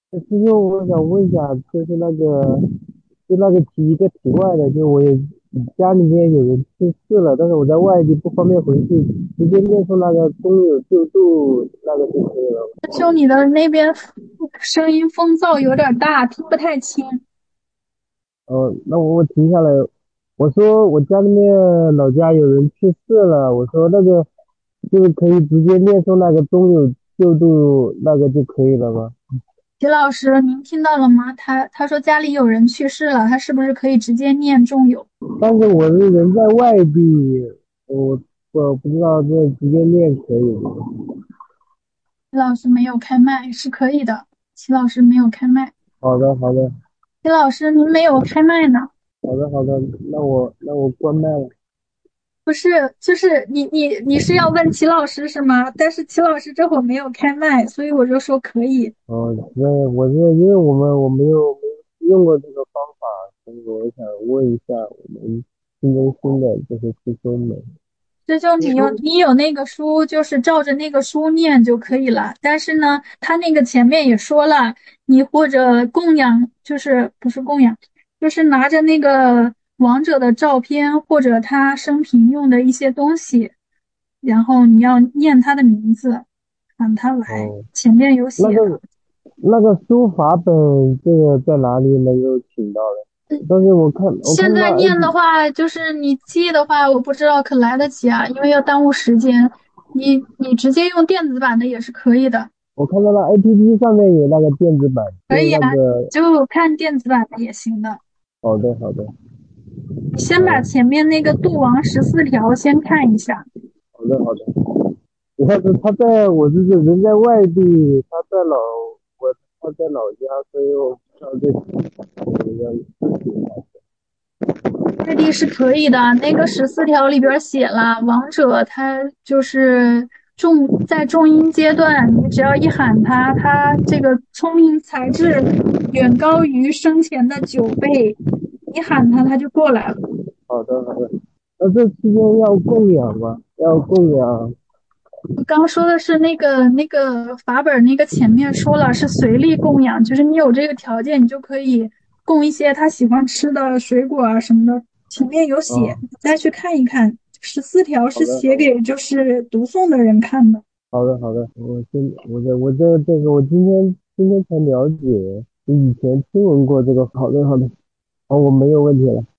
其实我想问一下，就是一个题外的，就我也家里面有人去世了，但是我在外地不方便回去，直接念出那个中有救度那个就可以了。 就你的那边声音风噪有点大，听不太清。 那我停下来，我说我家里面老家有人去世了，我说那个就是可以直接念出那个中有救度那个就可以了吗？ 齐老师，您听到了吗？他说家里有人去世了，他是不是可以直接念重有？ 但是我是人在外地，我不知道这直接念可以吗？ 齐老师没有开麦，是可以的。齐老师没有开麦。 好的，好的， 齐老师，您没有开麦呢？ 好的，好的，那我关麦了。 不是，就是你是要问齐老师是吗？但是齐老师这会儿没有开麦，所以我就说可以。 我是因为我没有用过这个方法，所以我想问一下我们新中心的这些师兄们。 这就你说你有那个书，就是照着那个书念就可以了。但是呢，他那个前面也说了，你或者供养，就是不是供养，就是拿着那个王者的照片或者他生平用的一些东西，然后你要念他的名字，喊他来， 哦， 前面有写的。 那个那个书法本这个在哪里能够请到的？但是我看到现在 A 念的 P， 话，就是你记的话，我不知道可来得及啊，因为要耽误时间。你直接用电子版的也是可以的。 我看到了 APP 上面有那个电子版，就可以啊， 那个就看电子版的也行的。 好的好的， 你先把前面那个度王14条先看一下。 好的好的。你看我是人在外地，他在老家，所以我不知道这个。 外地是可以的，那个14条里边写了，王者他就是在重音阶段，你只要一喊他，他这个聪明才智远高于生前的9倍，一喊他他就过来了。 好的好的。那这期间要供养吗？要供养。 我刚说的是那个法本那个前面说了是随力供养，就是你有这个条件，你就可以供一些他喜欢吃的水果啊什么的，前面有写， 啊， 你再去看一看。14条是好的好的写给就是读诵的人看的。 好的好的，我今天才了解，以前听闻过这个。好的好的，好，我没有问题了。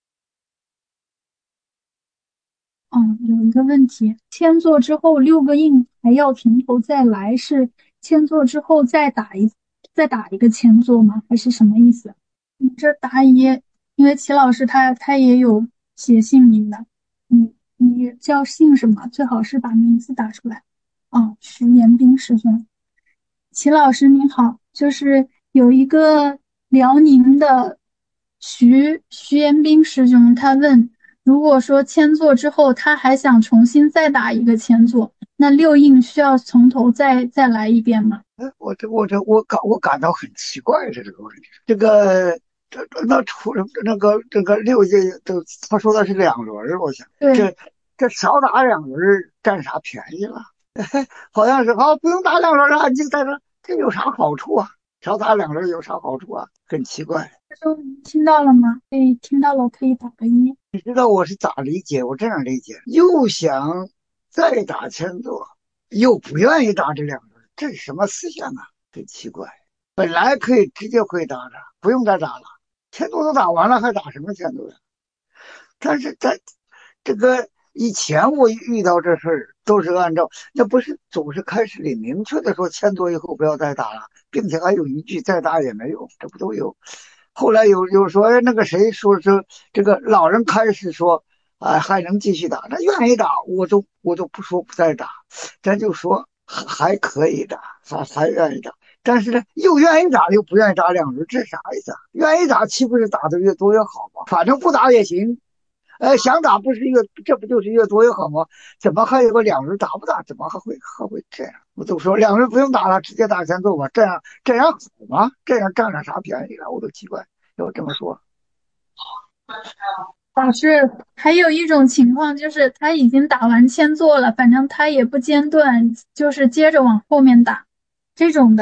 嗯，有一个问题，签作之后6个印还要从头再来，是签作之后再打一个签作吗？还是什么意思？你这答疑，因为齐老师他也有写姓名的，你叫姓什么？最好是把名字打出来。哦，徐延兵师兄，齐老师您好，就是有一个辽宁的徐延兵师兄，他问，如果说签作之后他还想重新再打一个签作，那6印需要从头再来一遍吗？ 我感到很奇怪的这个问题，那除了这个6届都他说的是2轮，我想对。 这少打2轮占啥便宜了？好像是不用打2轮了，就在这有啥好处啊？少打两轮有啥好处啊？很奇怪。 师兄，您听到了吗？可以听到了，可以打个一。 你知道我是咋理解？我这样理解，又想再打千座，又不愿意打这2轮，这是什么思想啊？很奇怪。本来可以直接可以打的，不用再打了，千座都打完了，还打什么千座呀？但是在这个以前我遇到这事儿，都是按照那不是总是开始里明确的说千座以后不要再打了，并且还有一句再打也没用，这不都有？后来有说，哎，那个谁说是这个老人开始说，还能继续打，那愿意打，我都不说不再打，咱就说还可以打，还愿意打。但是呢，又愿意打又不愿意打2轮，这啥意思啊？愿意打岂不是打的越多越好吗？反正不打也行。想打不是这不就是越多越好吗？怎么还有个2轮打不打？怎么还会这样？我都说2轮不用打了，直接打前奏吧，这样好吗？这样占了啥便宜了？我都奇怪，要这么说。 老师，还有一种情况就是他已经打完千座了，反正他也不间断，就是接着往后面打，这种的，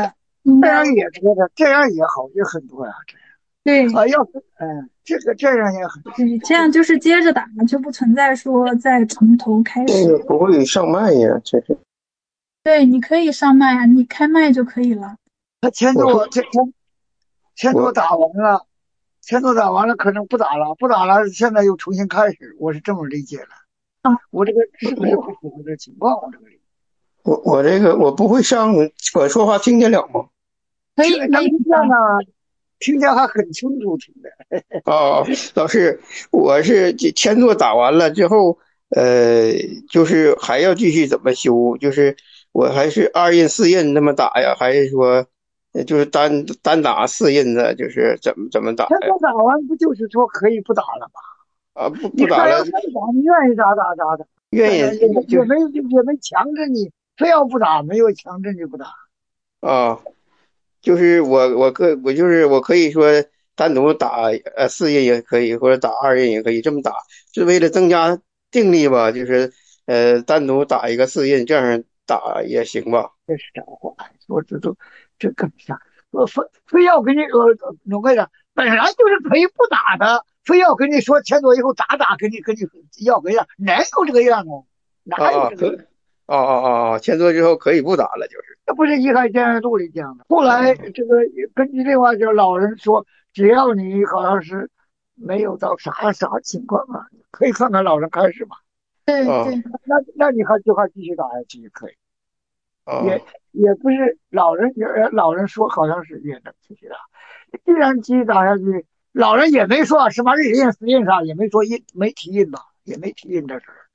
应该这样也多的，这样也好，也很多呀。 对要是这个这样也很。 对，这样就是接着打，就不存在说再从头开这始。 个不会上麦呀，这是。 对，你可以上麦啊，你开麦就可以了。 他前我说头前头我打完了，前头打完了，可能不打了，不打了，现在又重新开始，我是这么理解的。 啊， 我这个是不是不我符合这情况？我这个理解我这个我不会上，我说话听见了吗？ 能可以可以啊。 听见呢，听见还很清楚，听的。 啊，老师，我是这千座打完了之后，就是还要继续怎么修？就是我还是二印四印那么打呀，还是说，就是单打四印子，就是怎么打呀？ 前头打完不就是说可以不打了吗？ 啊，不你看不打了， 要再打，你愿意打的， 愿意就是也没强制你，非要不打，没有强制你不打。 啊。就是我可以说单独打四印也可以，或者打二印也可以这么打，是为了增加定力吧？就是单独打一个四印，这样打也行吧？ 这是真话，说这更啥？非要跟你弄个的，本来就是可以不打的，非要跟你说前左以后打，跟你要个样，哪有这个样啊？哪有这个样？ 签作之后可以不打了，就是这不是《遗海监视录》里讲的。后来这个根据另外就是老人说，只要你好像是没有到啥情况啊，可以看看老人开始嘛。 啊对对， 那你还继续打下去也可以。 啊也不是老人说好像是也能继续打，既然继续打下去，老人也没说什么日印死印啥，也没说没提印吧，也没提印这事儿。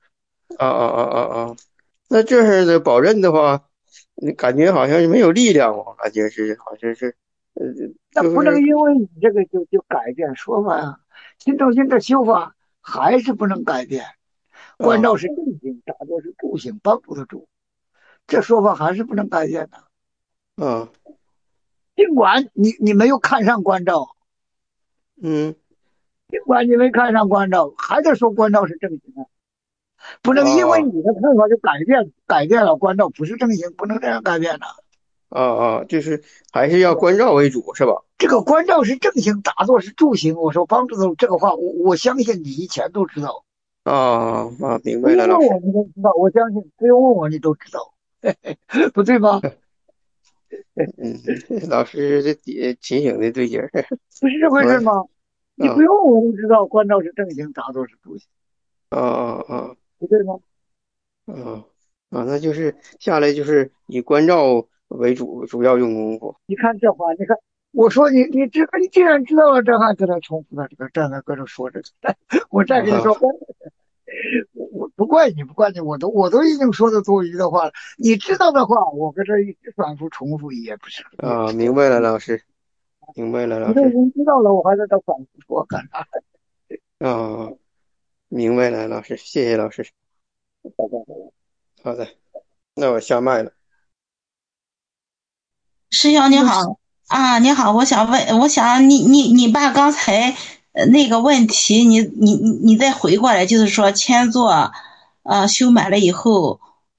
那这是的保证的话，你感觉好像是没有力量，我感觉是好像是，呃， 那不能就是因为你这个就改变说法呀，新中心的修法还是不能改变。关啊照是正行，打坐是助行，帮助的助，这说法还是不能改变的。 啊尽管你没有看上关照， 嗯尽管你没看上关照，还得说关照是正行的。不能因为啊你的看法就改变了关照不是正行，不能这样改变的。 就是还是要关照为主，是吧？ 这个关照是正行，打坐是助行。我说帮助的这个话，我相信你以前都知道， 明白了，老师。 不用问我你都知道，我相信不用问我你都知道，不对吗？ 嗯，老师这提醒的对劲儿。 不是这回事吗？你不啊用我都知道，关照是正行，打坐是助行， 啊啊啊不对吗？ 啊那就是下来就是以关照为主，主要用功夫。 你看这话，你看我说你既然知道了，这还搁这重复了这个，这还搁这说这个，我再跟你说， 啊我不怪你，不怪你，我都已经说的多余的话了。你知道的话，我搁这一直反复重复也不是，也不是。 明白了，老师，明白了， 你都已老师。 经知道了，我还在这反复说干啥？ 啊，明白了，老师，谢谢老师。好的，那我下麦了。 师兄你好啊，你好，我想问，我想你把刚才那个问题，你再回过来，就是说千座修满了以后，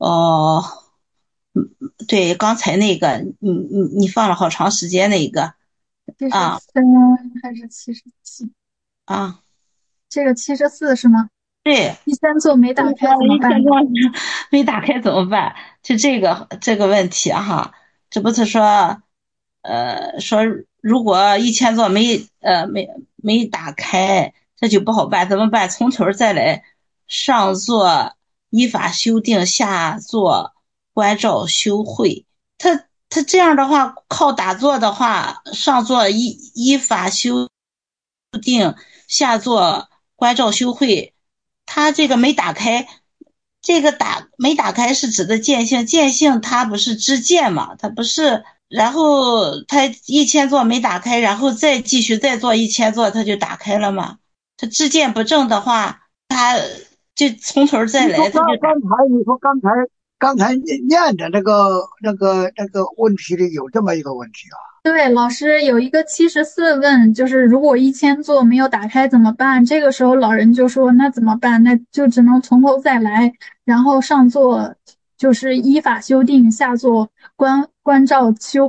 对，刚才那个你放了好长时间那个啊 73还是77？ 啊， 这个74是吗？ 对， 第三座没打开怎么办呢？ 没打开怎么办？就这个问题哈，这不是说如果1000座没打开，这就不好办，怎么办？从头再来，上座依法修订，下座关照修会。他这样的话，靠打坐的话，上座依法修订，下座关照修会。他这个没打开，这个没打开是指的见性，见性它不是知见嘛，它不是，然后他1000座没打开，然后再继续再做1000座，他就打开了嘛。他知见不正的话，他就从头再来，他就你说刚才念的那个问题里有这么一个问题啊？ 对，老师有一个74问，就是如果1000座没有打开怎么办？这个时候老人就说那怎么办？那就只能从头再来，然后上座就是依法修订，下座关照修会。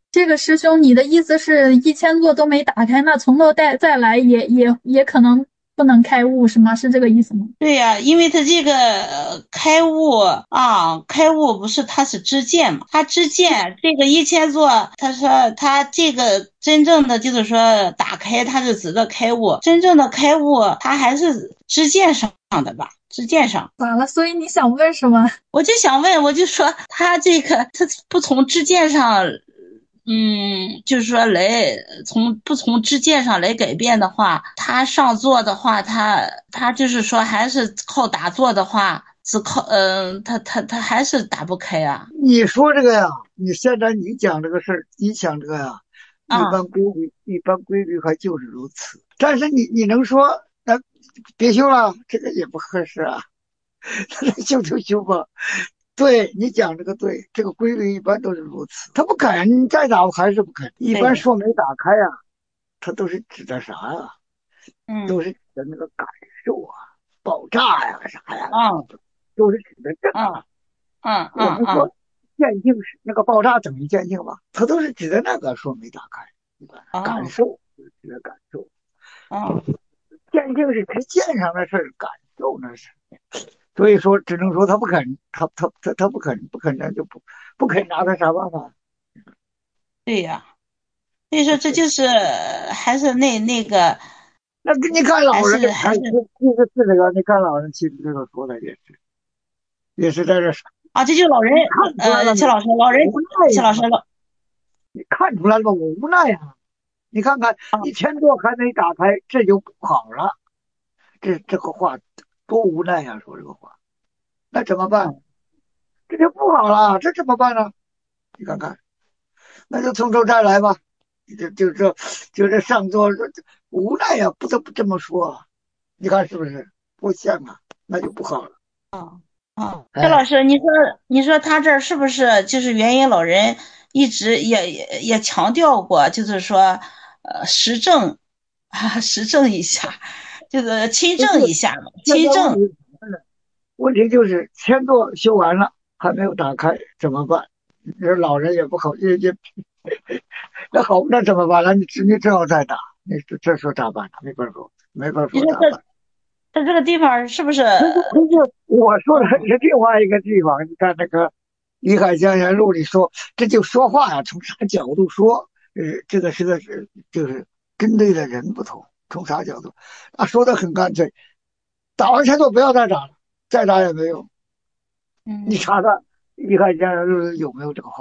这个师兄，你的意思是1000座都没打开，那从头再来也可能不能开悟是吗？是这个意思吗？ 对呀，因为他这个开悟啊，开悟不是他是知见嘛？他知见这个1000座，他说他这个真正的就是说打开，他是指的开悟，真正的开悟，他还是知见上的吧？知见上。 咋了？所以你想问什么？ 我就想问，我就说他这个他不从知见上，就是说不从知见上来改变的话，他上座的话，他就是说还是靠打坐的话，只靠他还是打不开啊。 你说这个呀，你现在你讲这个事儿，你想这个呀， 啊， 一般规律还就是如此。但是你能说那别修了，这个也不合适啊。那修就修吧。对你讲这个对，这个规律一般都是如此。他不肯，再打还是不肯。一般对， 说没打开呀，他都是指的啥呀？都嗯是指的那个感受啊，爆炸呀啥呀， 嗯都是指的这个。 嗯嗯我们说嗯嗯渐进是那个爆炸等于渐进吧，它都是指的那个说没打开，感嗯受指的感受， 嗯， 渐进是指见上的事儿，感受那是。所以说，只能说他不肯，他不肯，那就不肯拿他啥办法？ 对呀，所以说这就是还是那个那你看老人， 还是 74这个，你看老人其实这个说的也是在这啊，这就老人看出来了没？ 齐老师，老人无奈齐老师呀，你看出来了吗？我无奈呀。你看看1000座还没打开，这就不好了。这个话多无奈呀，说这个话，那怎么办？ 嗯这就不好了，这怎么办呢？你看看，那就从头再来吧。就这上座，无奈呀，不得不这么说。你看是不是不像啊？那就不好了。 谢老哎， 师，你说他这儿是不是就是元音老人一直也强调过，就是说实证实证一下，就是亲不是， 证一下嘛， 现在问题亲证。 是什么呢？问题就是1000座修完了还没有打开，怎么办？这老人也不好，那好，那怎么办呢？你只好再打，这时候咋办呢？没法说，没法你说这说咋办。 他这个地方是不是？ 可是我说的是另外一个地方，你看那个《李海江言录》里说，这就说话呀，从啥角度说？这个就是针对的人不同，从啥角度？啊，说的很干脆，打完前座不要再打了，再打也没用。你嗯查查《李海江言录》里有没有这个话？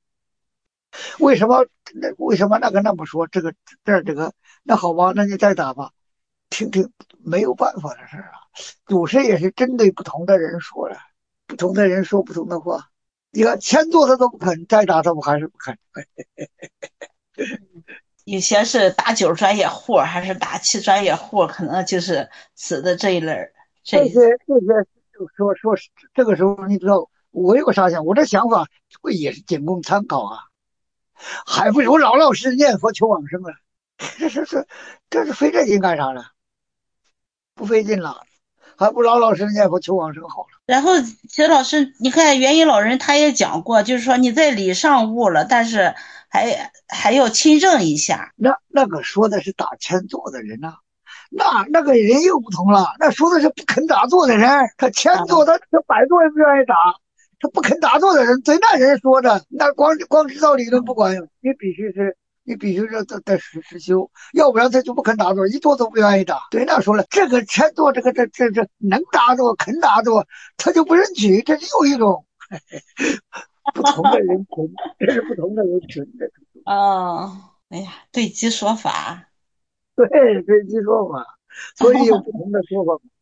为什么那个那么说？这个那好吧，那你再打吧。听听没有办法的事儿啊。祖师也是针对不同的人说了，不同的人说不同的话。你看1000座他都不肯，再打他不还是不肯？ 有些是打9专业户，还是打7专业户，可能就是死的这一类儿。 这些说这个时候你知道我有个啥想？我这想法会也是仅供参考啊，还不如老老实实念佛求往生啊。这是费这劲干啥呢？不费劲了，还不老老实实念佛求往生好了。 然后，徐老师，你看元音老人他也讲过，就是说你在理上悟了，但是还要亲证一下。 那个说的是打1000座的人呐、那个人又不同了，那说的是不肯打坐的人，他1000座他100座也不愿意打，他不肯打坐的人，对那人说的，那光知道理论不管用，你必须得实修，要不然他就不肯打坐，一坐都不愿意打。对那说了，这个1000座这能打坐肯打坐，他就不认取，这是又一种不同的人群，这是不同的人群的。 哦，哎呀，对机说法。 对，这一说法，所以有不同的说法。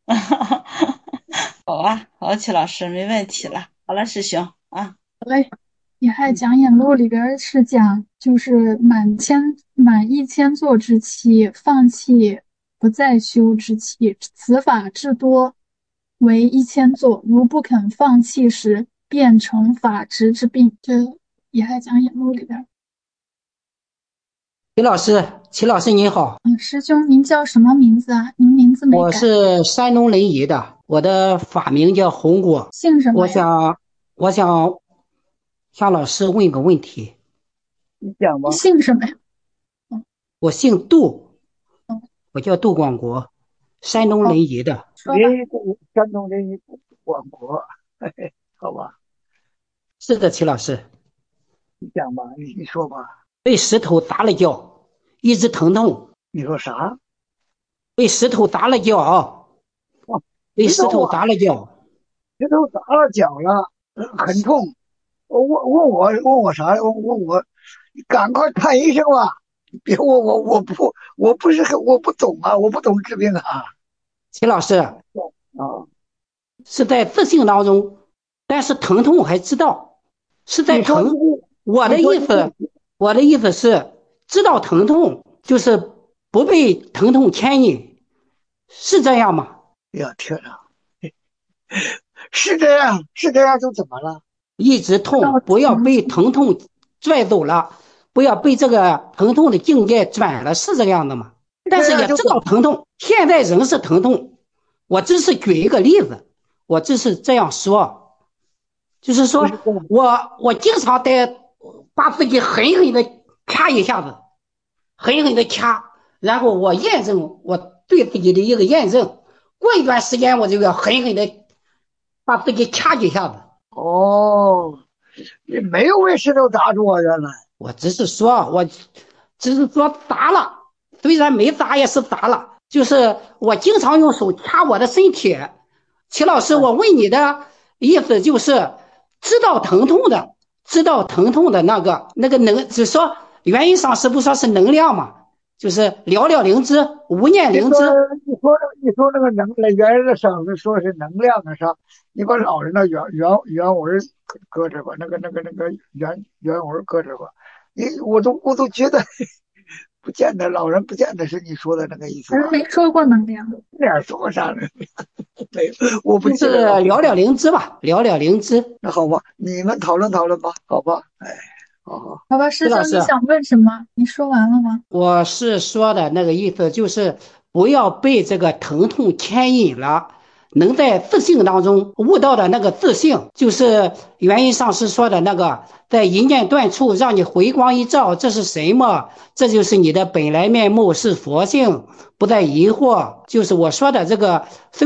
好啊，好，齐老师，没问题了。好了，师兄啊。 好嘞，《野害讲演录》里边是讲，就是满1000座之期，放弃不再修之期，此法至多为1000座，如不肯放弃时，便成法执之病。这《野害讲演录》里边。 齐老师您好， 师兄，您叫什么名字啊？您名字没我改， 是山东临沂的，我的法名叫洪果。 姓什么呀？ 我想向老师问个问题。 你讲吧。 你姓什么呀？ 我姓杜， 嗯， 我叫杜广国，山东好， 临沂的。 说吧。 山东临沂广博，嘿嘿，好吧， 是的，齐老师， 你讲吧，你说吧。 被石头砸了脚，一直疼痛。 你说啥？ 被石头砸了脚， 哦， 被石头啊， 石头砸了脚。 石头砸了脚了，很痛。问我啥？问我，你赶快看医生吧！别问我，我不懂啊，我不懂治病啊。 齐老师啊， 是在自信当中，但是疼痛还知道是在你说疼。我的你说意思，我的意思是知道疼痛，就是不被疼痛牵引，是这样吗？ 呀天哪，是这样，是这样就怎么了？ 一直知道痛，不要被疼痛。 疼痛拽走了，不要被这个疼痛的境界转了，是这样的吗？但这是也知样就怎么？ 道疼痛，现在仍是疼痛。我只是举一个例子，我只是这样说，就是说不是这样。 我经常得把自己狠狠的掐一下子，狠狠的掐，然后我验证我对自己的一个验证，过一段时间我就要狠狠的把自己掐几下子。 哦，你没有被石头砸住啊，原来。 我只是说砸了，虽然没砸也是砸了。就是我经常用手掐我的身体。齐老师，我问你的意思就是，知道疼痛的，知道疼痛的那个能，只说原因上是不说是能量嘛？就是了了灵芝，无念你说灵芝。 你说那个原来的上是说是能量的啥？你把老人的原文搁这吧，那个原文搁这吧。我都觉得不见得老人不见得是你说的那个意思吧？ 人没说过能量。 哪说啥呢？没有，我不就是记得了。 了了灵芝吧，了了灵芝。 那好吧，你们讨论讨论吧，好吧？哎，好好。 好吧，师兄， 齐老师， 你想问什么？你说完了吗？ 我是说的那个意思，就是不要被这个疼痛牵引了，能在自信当中悟到的那个自信，就是原因上师说的那个，在一念断处让你回光一照，这是什么？这就是你的本来面目，是佛性，不再疑惑。就是我说的这个，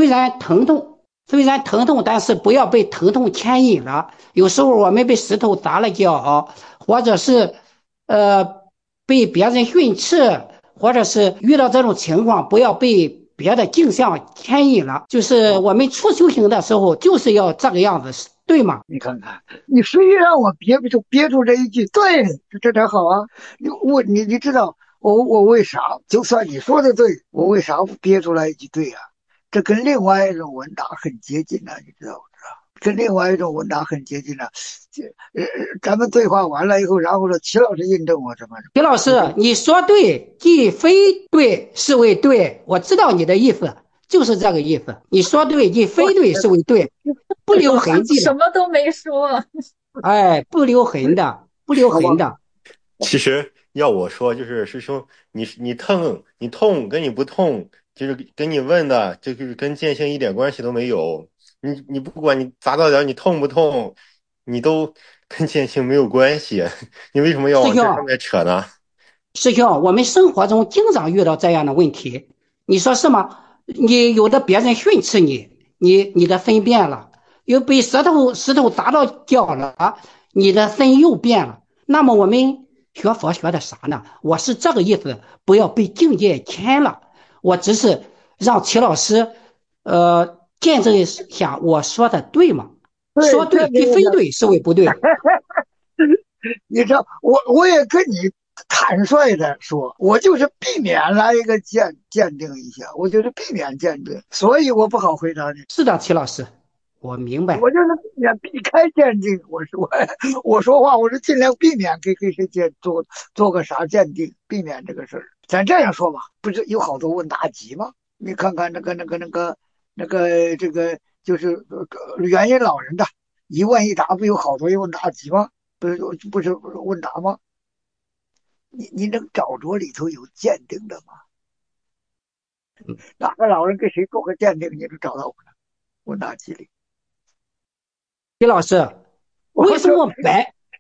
虽然疼痛，但是不要被疼痛牵引了。有时候我们被石头砸了脚，或者是呃被别人训斥，或者是遇到这种情况，不要被别的镜像牵引了。就是我们初修行的时候，就是要这个样子，对吗？ 你看看，你非让我憋出这一句，对，这点好啊。你知道我为啥？就算你说的对，我为啥不憋出来一句对呀、这跟另外一种问答很接近呢、你知道不知道？跟另外一种问答很接近呢、这咱们对话完了以后，然后说齐老师印证我什么？ 徐老师，你说对，既非对是为对，我知道你的意思，就是这个意思。你说对，既非对是为对，不留痕迹的。 什么都没说。 哎，不留痕的，不留好吧？ 痕的。 其实要我说，就是师兄，你疼你痛跟你不痛，就是跟你问的，就是跟剑性一点关系都没有。你不管你砸到点，你痛不痛，你都跟剑性没有关系。你为什么要师兄， 往这上面扯呢？ 师兄，我们生活中经常遇到这样的问题，你说是吗？你有的别人训斥你，你的分变了，又被石头砸到脚了，你的分又变了。那么我们学佛学的啥呢？我是这个意思，不要被境界牵了。我只是让齐老师，见证一下我说的对吗？说对， 对即非对是为不对。 你知道，我也跟你坦率的说，我就是避免来一个鉴定一下，我就是避免鉴定，所以我不好回答你。 是的，齐老师，我明白。 我就是避开鉴定，我说话，我是尽量避免给谁做个啥鉴定，避免这个事儿。咱这样说吧，不是有好多问答集吗？你看看这个就是原因老人的一问一答，不有好多问答集吗？不是问答吗？你能找着里头有鉴定的吗？哪个老人给谁做个鉴定，你能找到我呢？问答集里。 李老师，为什我说么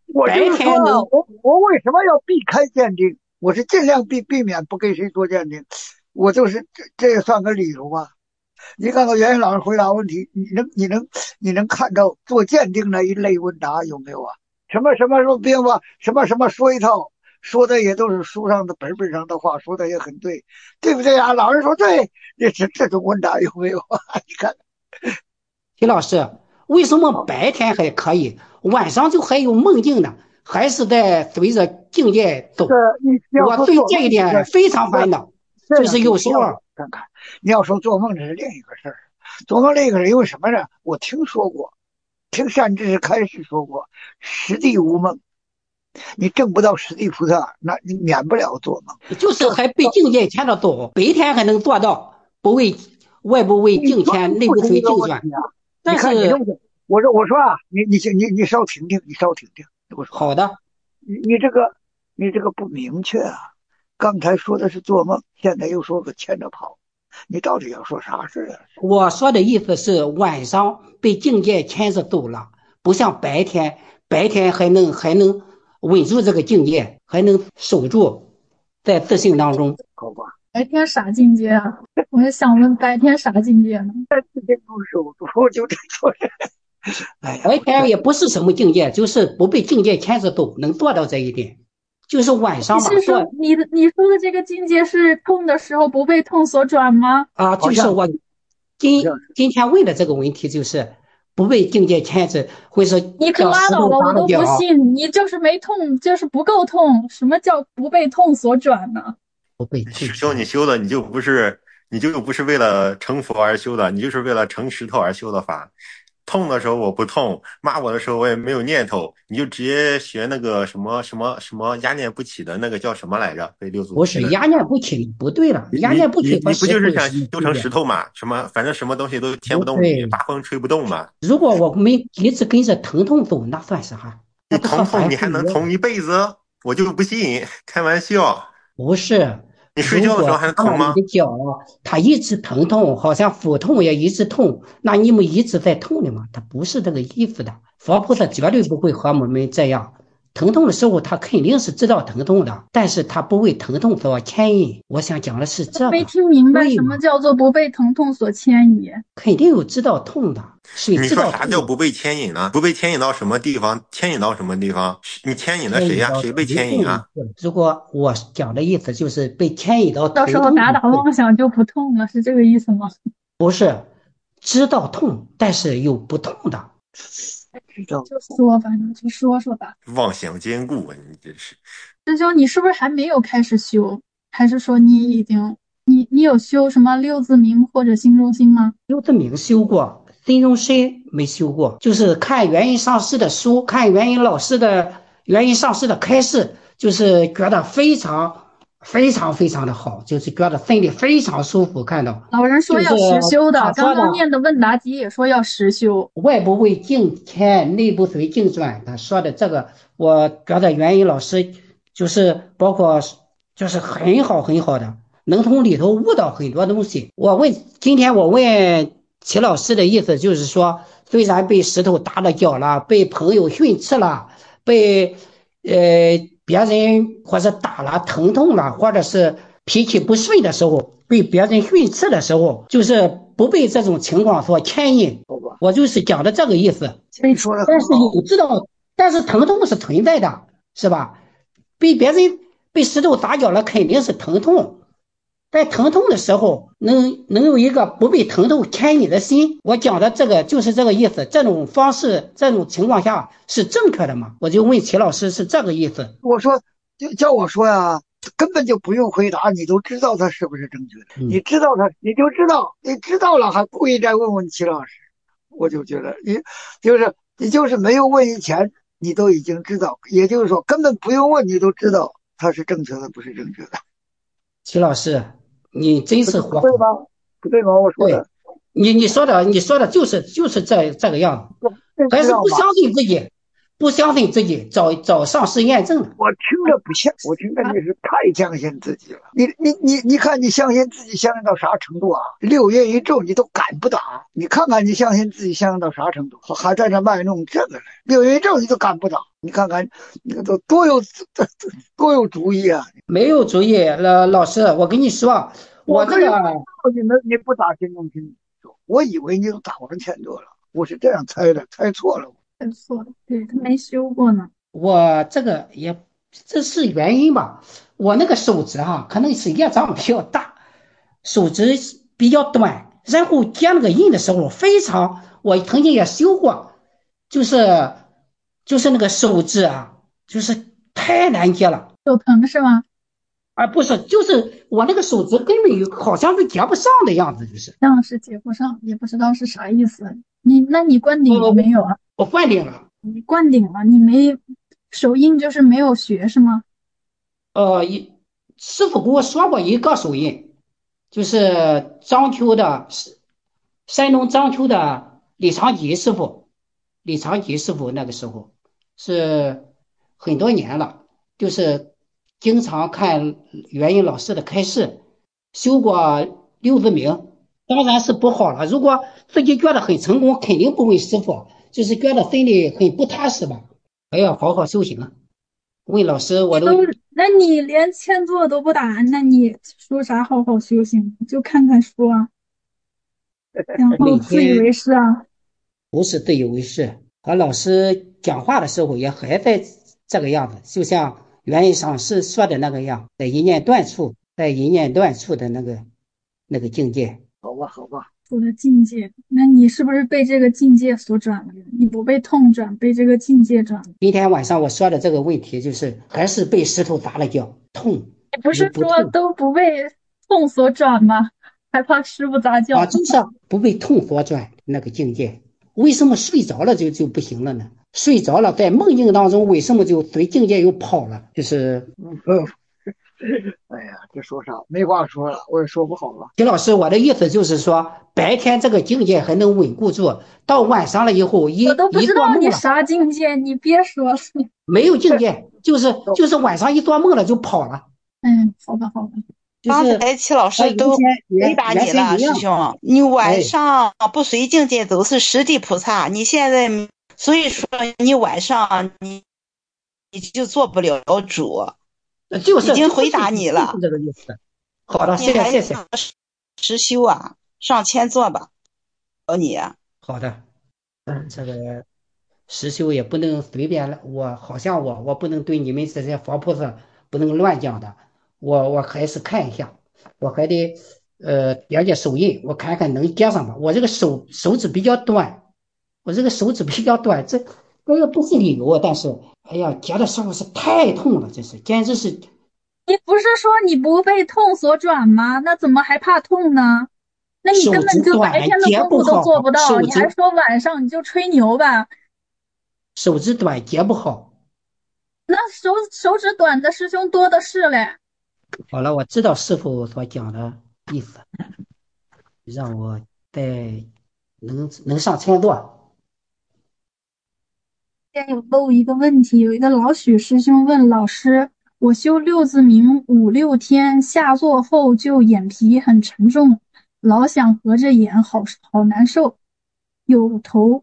我就白是说啊， 天能我为什么要避开鉴定？我是尽量避免不给谁做鉴定，我就是这也算个理由吧。你看看袁云老师回答问题，你能看到做鉴定那一类问答有没有啊？什么什么说别吧，什么什么说一套，说的也都是书上的本上的话，说的也很对，对不对啊？老师说对，这种问答有没有啊？你看， 徐老师，为什么白天还可以，晚上就还有梦境呢？还是在随着境界走？ 这你要我对说做梦， 这一点非常烦恼，就是有时候看看，你要说做梦这是另一个事儿，做梦这个是因为什么呢？我听说过，听善知识开示说过，实地无梦，你证不到实地菩萨，那你免不了做梦。 就是还被境界牵着走，白天还能做到不为外部为境牵，内部随境转。但是我说啊，你稍停停，你稍停停。我说好的， 你这个不明确啊！刚才说的是做梦，现在又说个牵着跑，你到底要说啥事啊？ 我说的意思是晚上被境界牵着走了，不像白天，白天还能稳住这个境界，还能守住在自信当中。 好吧， 白天啥境界啊？我还想问白天啥境界呢？ 在自信中守住，就这做人。哎呀， 白天也不是什么境界，就是不被境界牵着走，能做到这一点。就是晚上嘛， 你是说你说的这个境界是痛的时候不被痛所转吗？ 啊，就是我今天问的这个问题，就是不被境界牵制，会是你可拉倒吧，我都不信，你就是没痛，就是不够痛。什么叫不被痛所转呢？ 不被师兄，你修的你就不是为了成佛而修的，你就是为了成石头而修的法。痛的时候我不痛，骂我的时候我也没有念头，你就直接学那个什么压念不起的那个叫什么来着？被六祖不是压念不起，不对了，压念不起你不就是想修成石头嘛？反正什么东西都牵不动你，八风吹不动嘛。 如果我们一直跟着疼痛走，那算啥？ 你疼痛你还能疼一辈子？我就不信，开玩笑。 不是。 你睡觉的时候还疼吗？ 你的脚它一直疼痛，好像腹痛也一直痛，那你们一直在痛的吗？它不是这个意思的。佛菩萨绝对不会和我们这样。疼痛的时候，他肯定是知道疼痛的，但是他不为疼痛所牵引。我想讲的是这个。 没听明白什么叫做不被疼痛所牵引？ 肯定有知道痛的。 你说啥叫不被牵引呢？不被牵引到什么地方？牵引到什么地方？你牵引了谁呀？谁被牵引啊？ 如果我讲的意思就是被牵引到到时候打妄想就不痛了，是这个意思吗？ 不是，知道痛，但是有不痛的。 就说吧，你就说说吧。 妄想坚固啊，你真是。 师兄，你是不是还没有开始修？还是说你已经你有修什么六字明或者心中心吗？ 六字明修过。心中心没修过，就是看元音上师的书，看元音上师的开示，就是觉得非常的好，就是觉得心里非常舒服。看到老人说要实修的，刚刚念的问答集也说要实修。 外部为境牵，内部随境转。他说的这个，我觉得元音老师就是包括就是很好的，能从里头悟到很多东西。今天我问齐老师的意思就是说，虽然被石头打了脚了，被朋友训斥了，被别人或者打了疼痛了，或者是脾气不顺的时候，被别人训斥的时候，就是不被这种情况所牵引。我就是讲的这个意思。但是有知道，但是疼痛是存在的，是吧？被石头打脚了，肯定是疼痛。在疼痛的时候，能有一个不被疼痛牵引的心。我讲的这个就是这个意思。这种方式，这种情况下是正确的吗？我就问齐老师是这个意思。 我说，叫我说呀，根本就不用回答，你都知道它是不是正确的。你知道它，你就知道，你知道了还故意再问问齐老师，我就觉得你就是没有问以前，你都已经知道，也就是说根本不用问，你都知道它是正确的，不是正确的。 齐老师，你真是活对吧？不对吗？我说的， 你说的就是这个样子，还是不相信自己， 不相信自己，找上师验证了。 我听着不像，我听着你是太相信自己了。你看你相信自己相信到啥程度啊？六月一咒你都敢不打，你看看你相信自己相信到啥程度，还在这卖弄这个嘞？六月一咒你都敢不打，你看看那都多有主意啊！ 没有主意，老师，我跟你说，我这个你不打心中经，我以为你都打完千多了，我是这样猜的，猜错了。 猜错了，对，他没修过呢。 我这个也这是原因吧？我那个手指可能是业障比较大，手指比较短，然后结那个印的时候我曾经也修过，就是那个手指就是太难结了。 手疼是吗？ 不是，就是我那个手指根本好像是结不上的样子，就是像是接不上，也不知道是啥意思。那你灌顶了没有啊？ 我灌顶了。 你灌顶了，你没手印就是没有学是吗？ 师傅跟我说过一个手印，就是山东章丘的李长吉师傅，那个时候是很多年了，就是经常看元英老师的开示，修过六字铭，当然是不好了。如果自己觉得很成功，肯定不问师傅，就是觉得心里很不踏实吧，还要好好修行啊。问老师， 那你连签座都不打，那你说啥好好修行？就看看书啊，然后自以为是啊。 不是自以为是，和老师讲话的时候也还在这个样子，就像元音上师说的那个样，在一念断处的那个境界。 好吧。 我的境界，那你是不是被这个境界所转了？你不被痛转，被这个境界转了。 今天晚上我说的这个问题，就是还是被石头砸了脚，痛。 不是说都不被痛所转吗？还怕师傅砸脚？ 就是不被痛所转那个境界。为什么睡着了就不行了呢？睡着了，在梦境当中，为什么就随境界又跑了？ 哎呀，这说啥没话说了，我也说不好了。 秦老师，我的意思就是说，白天这个境界还能稳固住，到晚上了以后， 我都不知道你啥境界，你别说了。 没有境界，就是晚上一做梦了就跑了。 好吧。 刚才齐老师都回答你了，师兄，你晚上不随境界走是实地菩萨，你现在所以说你晚上你就做不了主， 就是已经回答你了。 这个意思。好的，谢谢。 实修上签座吧，你。 好的，这个实修也不能随便了，我不能对你们这些佛菩萨不能乱讲的，我还是看一下，我还得点手印，我看看能接上吗？我这个手指比较短，这个不是理由，但是哎呀，接的时候是太痛了，简直是。 你不是说你不被痛所转吗？那怎么还怕痛呢？那你根本就白天的功夫都做不到，你还说晚上你就吹牛吧？ 手指短结不好， 那手指短的师兄多的是嘞。 好了，我知道师傅所讲的意思，让我再能上签座。 今天有漏一个问题，有一个老许师兄问老师：我修六字铭5、6天，下座后就眼皮很沉重，老想合着眼，好难受，有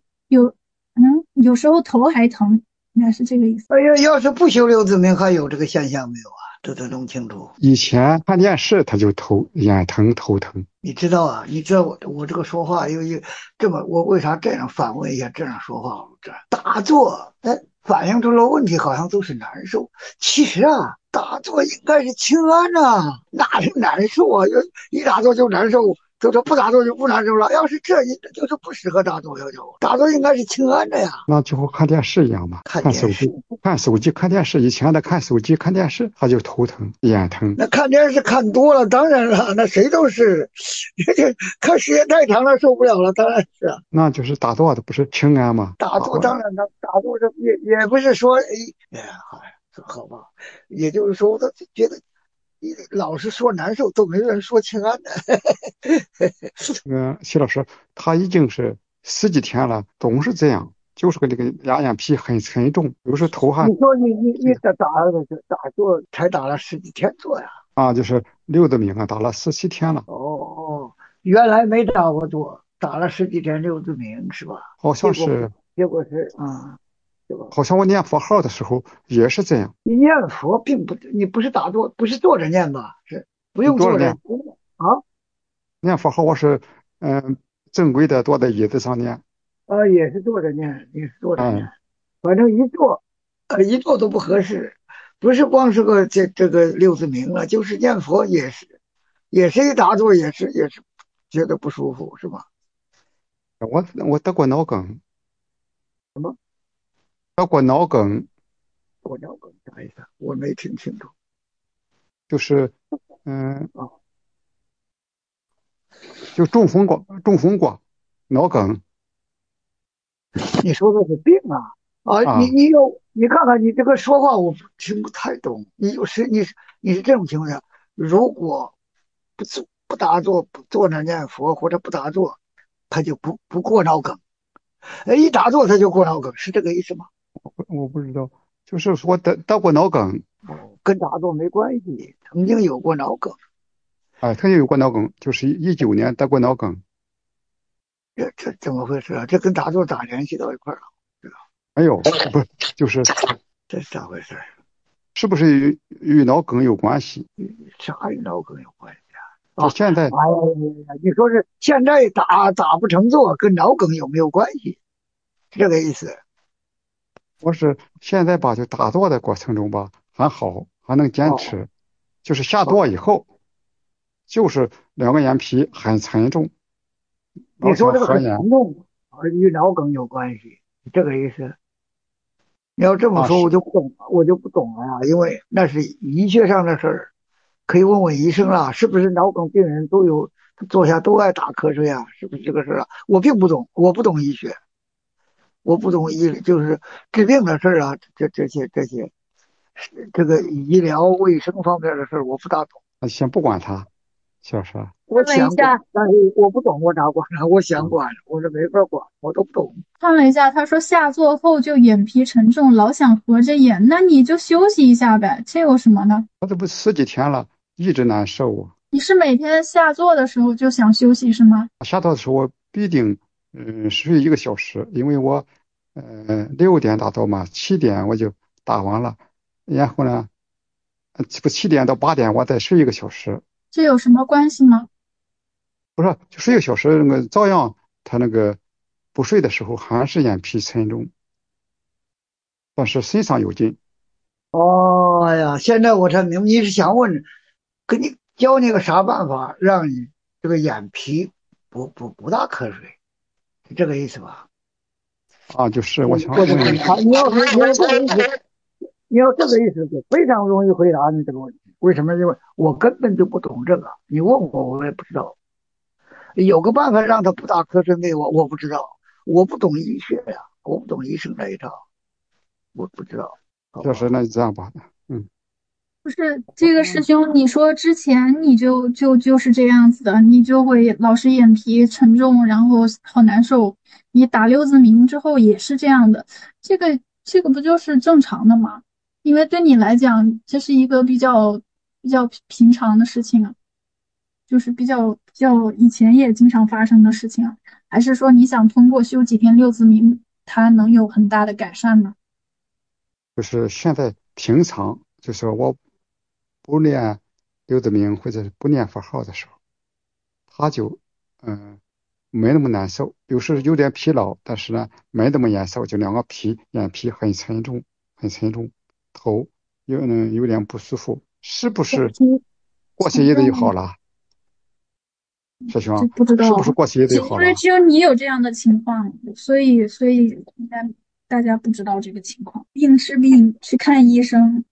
时候头还疼，应该是这个意思。 哎呀，要是不修六字铭，还有这个现象没有啊？这得弄清楚。 以前看电视他就眼疼头疼。 你知道我这个说话这么，我为啥这样反问一下这样说话？打坐，反映出了问题，好像都是难受。其实打坐应该是清安哪是难受啊？一打坐就难受，就是不打坐就不难受了。要是这就是不适合打坐打坐应该是清安的呀。 那就和看电视一样嘛，看手机看电视，以前的看手机看电视他就头疼眼疼。 那看电视看多了，当然了，那谁都是，看时间太长了受不了了，当然是。 那就是打坐的不是清安吗？ 打坐当然打坐也不是说好吧，也就是说我都觉得老是说难受都没人说清安的。 徐老师他已经是10几天了，总是这样， 就是个这个眼皮很沉重，有时候头还你说你打坐才打了十几天坐呀？ 啊，就是六字铭啊，打了17天了， 哦，原来没打过坐，打了十几天六字铭是吧？ 好结果像是， 结果是啊，对吧？ 好像我念佛号的时候也是这样， 你念佛并不，你不是打坐，不是坐着念吧？是不用坐着坐着念啊？ 念佛号，我是正规的坐在椅子上念， 也是坐着念，也是坐着念， 嗯， 反正一坐都不合适。不是光是个这个六字铭了，就是念佛也是一打坐也是觉得不舒服，是吧？ 我得过脑梗， 什么得过脑梗， 过尿梗啥意思？我没听清楚就是嗯， 啊。 就中风过，脑梗你说的是病啊？你啊， 你看看你这个说话我听不太懂。你是这种情况下，如果不打坐，不坐那念佛或者不打坐，他就不过脑梗。一打坐他就过脑梗，是这个意思吗？ 我不知道，就是说得过脑梗， 跟打坐没关系，曾经有过脑梗。 啊，曾经有过脑梗，就是19年得过脑梗， 这怎么回事啊？这跟打坐咋联系到一块儿了？ 没有，不是，就是这是咋回事？ 是不是与脑梗有关系？ 啥与脑梗有关系啊？ 就现在哎呀，你说是现在打不成坐，跟脑梗有没有关系？是这个意思。 我是现在吧，就打坐的过程中吧，还好，还能坚哦持，就是下哦， 坐以后，就是两个眼皮很沉重， 你老说这个很想合眼沉重，与脑梗有关系，是这个意思。你要这么啊， 说， 是我就不懂了呀，因为那是医学上的事儿，可以问问医生了，是不是脑梗病人都有坐下都爱打瞌睡啊？是不是这个事儿啊？我并不懂，我不懂医学，我不懂就是治病的事儿啊，这些这个医疗卫生方面的事儿，我不大懂。 先不管它，是是啊， 我看了一想管， 下， 但是我不懂，我咋管呢？我想嗯管，我这没法管，我都不懂。 看了一下，他说下坐后就眼皮沉重，老想合着眼，那你就休息一下呗，这有什么呢？ 我这不十几天了，一直难受啊。 你是每天下坐的时候就想休息是吗？ 下到的时候我必定睡1个小时，因为我6点打到嘛，7点我就打完了，然后呢，不7点到8点我再睡1个小时， 这有什么关系吗？ 不是就睡1个小时，那个照样他那个不睡的时候还是眼皮沉重，但是身上有劲。 哦呀，现在我才明白，你是想问，给你教你个啥办法，让你这个眼皮不大瞌睡，是这个意思吧？ 啊，就是我想我就很问他，你要这个意思，就非常容易回答你这个问题。为什么？因为我根本就不懂这个，你问我我也不知道。有个办法让他不大瞌睡没有？我不知道，我不懂医学呀，我不懂医生那一套，我不知道，好吧？ 就是那就这样吧， 不是这个师兄，你说之前你就是这样子的，你就会老是眼皮沉重，然后好难受。你打六字铭之后也是这样的，这个不就是正常的吗？因为对你来讲，这是一个比较平常的事情啊，就是比较以前也经常发生的事情啊。还是说你想通过修几天六字铭，它能有很大的改善呢？ 就是现在平常就是我不念六字铭或者是不念佛号的时候，他就嗯没那么难受，有时候有点疲劳，但是呢没那么难受，就两个眼皮很沉重，很沉重，头有点不舒服，是不是眼皮过些日子就好沉重。 了？师这兄， 不知道啊， 是不是过些日子就好了？ 因为只有你有这样的情况，所以应该大家不知道这个情况。病是病，去看医生。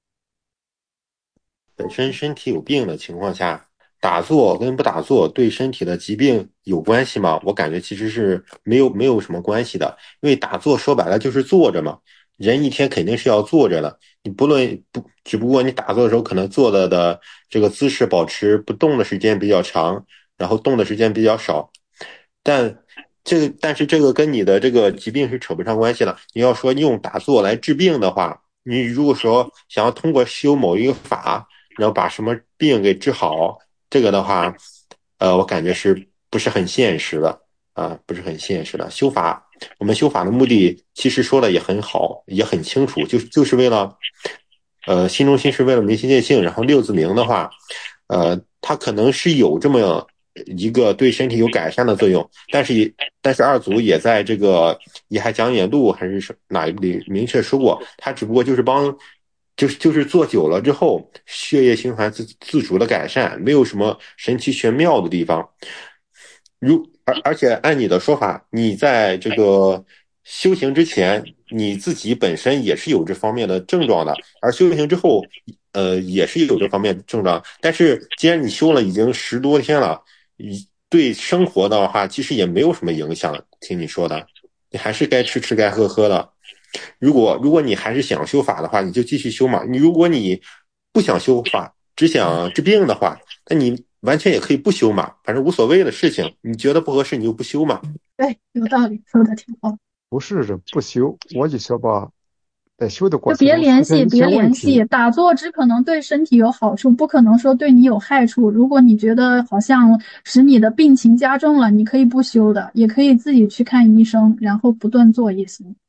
本身身体有病的情况下，打坐跟不打坐对身体的疾病有关系吗？我感觉其实是没有什么关系的，因为打坐说白了就是坐着嘛，人一天肯定是要坐着的。你不论不，只不过你打坐的时候可能坐的这个姿势保持不动的时间比较长，然后动的时间比较少。但但是这个跟你的这个疾病是扯不上关系了。你要说用打坐来治病的话，你如果说想要通过修某一个法，然后把什么病给治好，这个的话，我感觉是不是很现实的啊？不是很现实的。我们修法的目的其实说的也很好，也很清楚，就是为了，心中心是为了明心见性。然后六字明的话，它可能是有这么一个对身体有改善的作用，但是二祖也在这个《遗骸讲演录》还是哪里明确说过，它只不过就是就是做久了之后，血液循环自主的改善，没有什么神奇玄妙的地方。而且按你的说法，你在这个修行之前，你自己本身也是有这方面的症状的，而修行之后，也是有这方面的症状。但是既然你修了已经10多天了，对生活的话，其实也没有什么影响。听你说的，你还是该吃吃该喝喝的。如果你还是想修法的话，你就继续修嘛。如果你不想修法，只想治病的话，那你完全也可以不修嘛，反正无所谓的事情。你觉得不合适，你就不修嘛。 对，有道理，说的挺好。 不是不修，我就说吧，在修的过就别程中联系，别出现一些问题， 联系。打坐只可能对身体有好处，不可能说对你有害处。如果你觉得好像使你的病情加重了，你可以不修的，也可以自己去看医生，然后不断做也行。